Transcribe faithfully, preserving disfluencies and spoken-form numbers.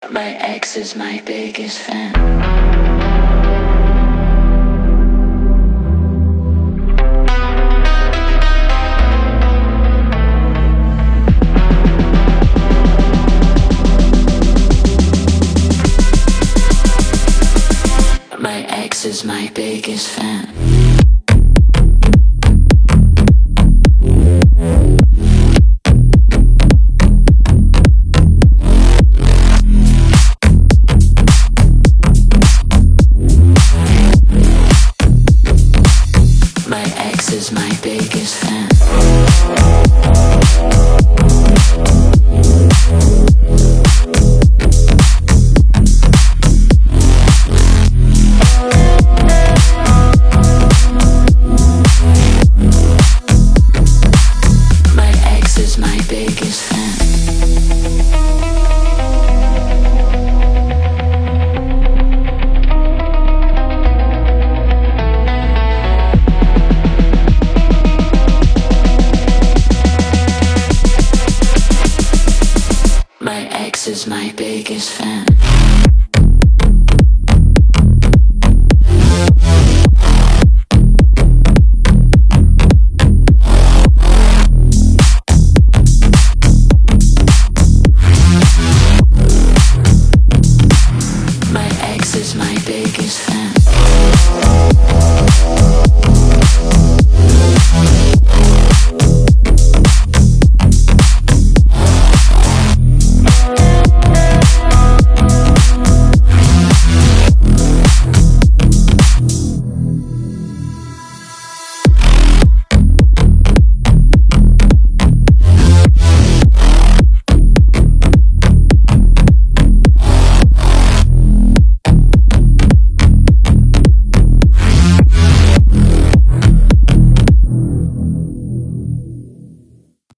My ex is my biggest fan. My ex is my biggest fan. My ex is my biggest fan. My ex is my biggest fan. My ex is my biggest fan.